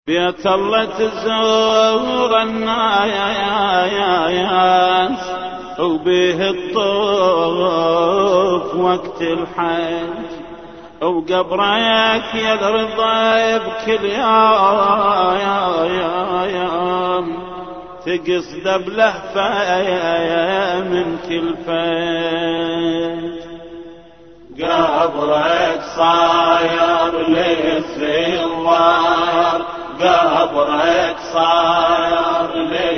بيت الله تزور الناس وبيه الطوف وقت الحج، وقبرك يرضى بكل يوم تقصد بلهفة من كل فج. قبرك صاير للزوار، قبرك صاير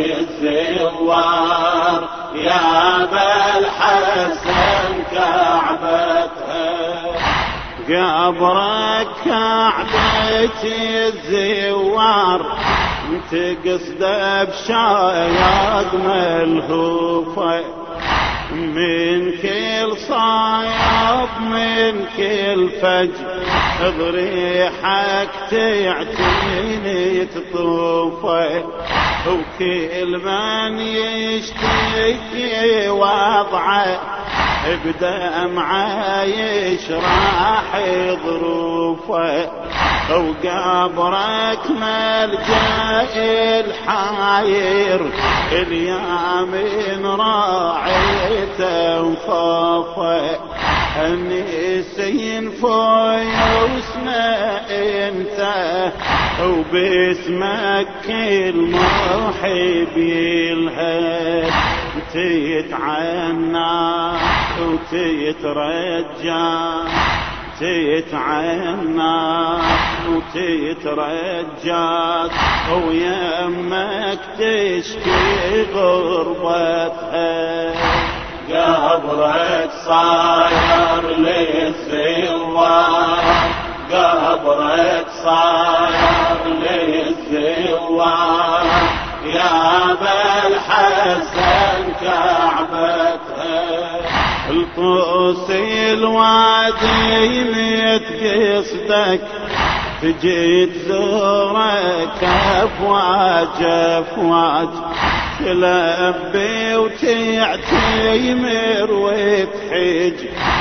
للزوار يا ابا الحسن كعبتها. قبرك كعبة الزوار تقصد بشايق ملهوفة من كل صايب من كل فج، ضريحك تعتيني تطوفه، وكل من يشتكي وضعه بدمعه يشرح ظروفه. وقبرك ملجأ الحاير اليمين راعيته وخافه، النسين فيوسنا انت وباسمك كل محب يلهج، تتعنى وتترجى تتعنى وتترجاك، ويمك تشكي غربتها. قبرك صاير للزوار، قبرك صاير للزوار يا ابا الحسن كعبتها. القوس الوادي متقصدك تجي تزورك افواج افواج، تلبي وتعتمر وتحج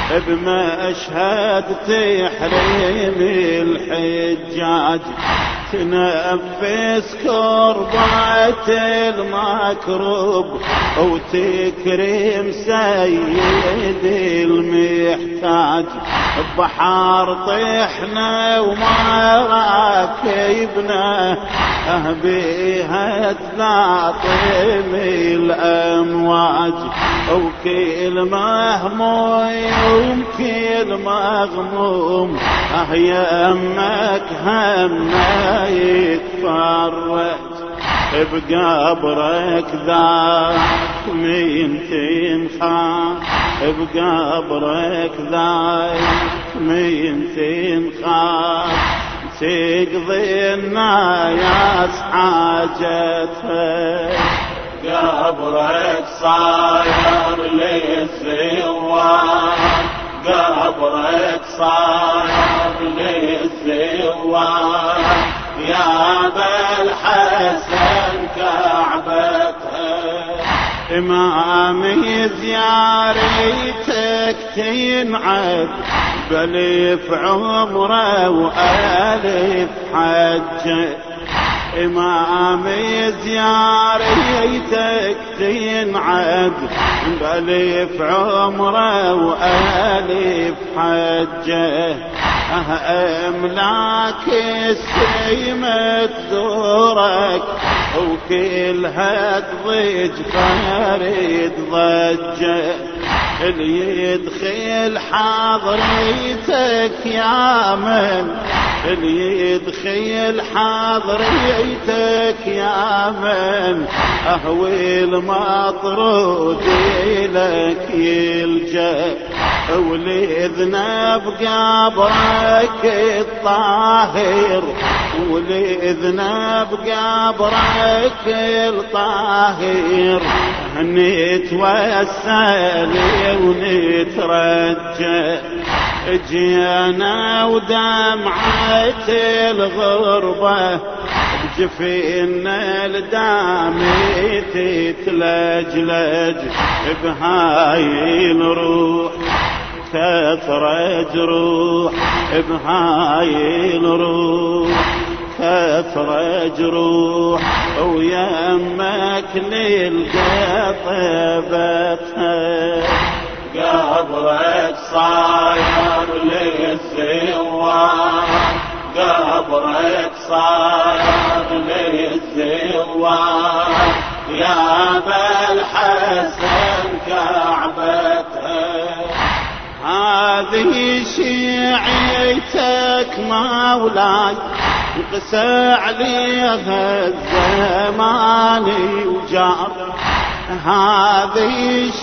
بمشهد تحرم الحجاج، تنفس كربة المكروب وتكرم سيد المحتاج. بحار طحنا ومراكبنا بيها تلاطم الأمواج، وكل مهموم كل مغموم يمك همه يتفرج. بقبرك ذاك مين تنخاف، بقبرك ذاك مين تنخاف، تقضي الناس حاجتها. قبرك صاير للزوار، قبرك صاير للزوار يا ابا الحسن كعبتها. إمامي زيارتك تنعد بألف عمره وألف حجه، إمامي زيارتك تنعد بألف عمره وألف حجه، أملاك السيمة تزورك وكلها تضج فريد ضجه، اللي يدخل حضريتك يا من، اللي يدخل حضريتك يا من أهوي المطرود لك يلجأ، ولإذنب قبرك الطاهر، ولإذنب قبرك الطاهر نتوسل ونترجى. جينا ودمعة الغربة بجفينا الدامي تتلجلج، بهاي الروح كثر جروح، بهاي الروح كثر تفرج روح ويمك للقطبتها قبرك صاير للزوار قبرك صاير للزوار يا ابا الحسن كعبتها هذه شيعتك مولاي انقسى عليها الزمان وجار هذه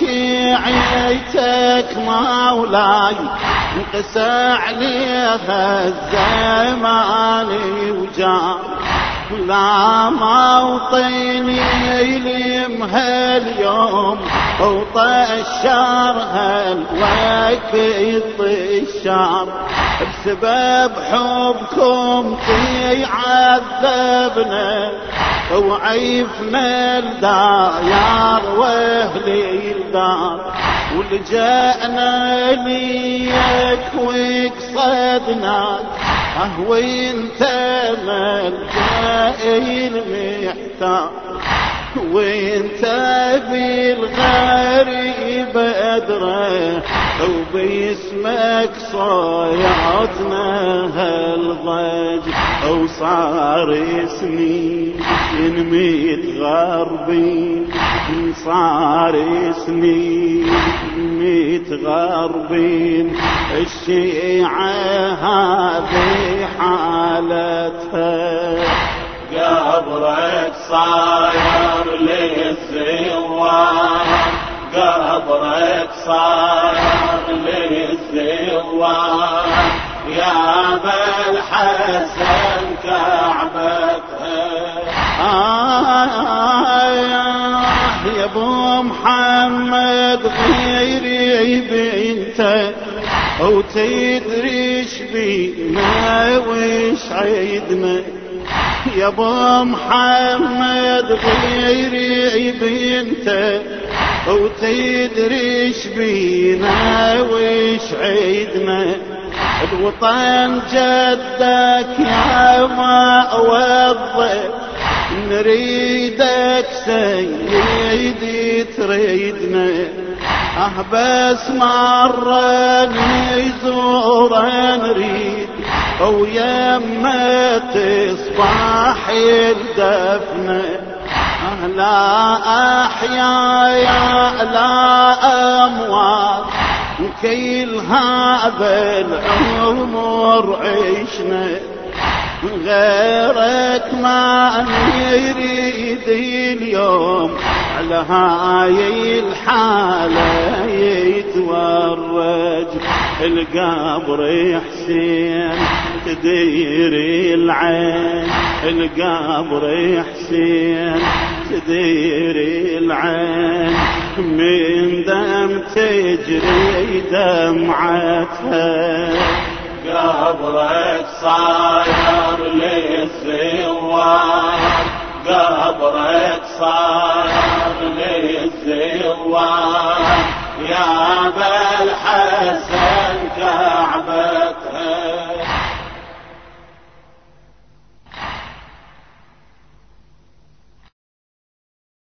شيعتك مولاي انقسى عليها الزمان وجار لا موطني يلمها اليوم وطشرها الوقت الطشار بسبب حبكم تعذبنا وعيفنا الدار واهلي الدار ولجأنا ليك وقصدناك وانت ملجأ المحتار وانت بالغريب أدرى وباسمك صيعتنا هالضج وصار سنين متغربين صار سنين متغربين الشيعة هذه حالتها قبرك صاير للزوار قبرك صاير للزوار يا ابا الحسن كعبتها يا ابو محمد غيري بنتك وتدريش بينا وش عيدنا يا ابو محمد غيري بنتك وتدريش بينا وش عيدنا الوطن جدك يا مأوى الضيف نريدك سيدي تريدنا بس مرة نزور نريد ويما تصبح الدفنة لا أحياء لا أموات كلها بالعمر عشنا غيرك ما نريد اليوم على هاي الحالة يتورج القبر حسين تديري العين القبر حسين تديري العين من دم تجري دمعتها قبرك صاير للزوار قبرك صاير للزوار يا ابا الحسن كعبتها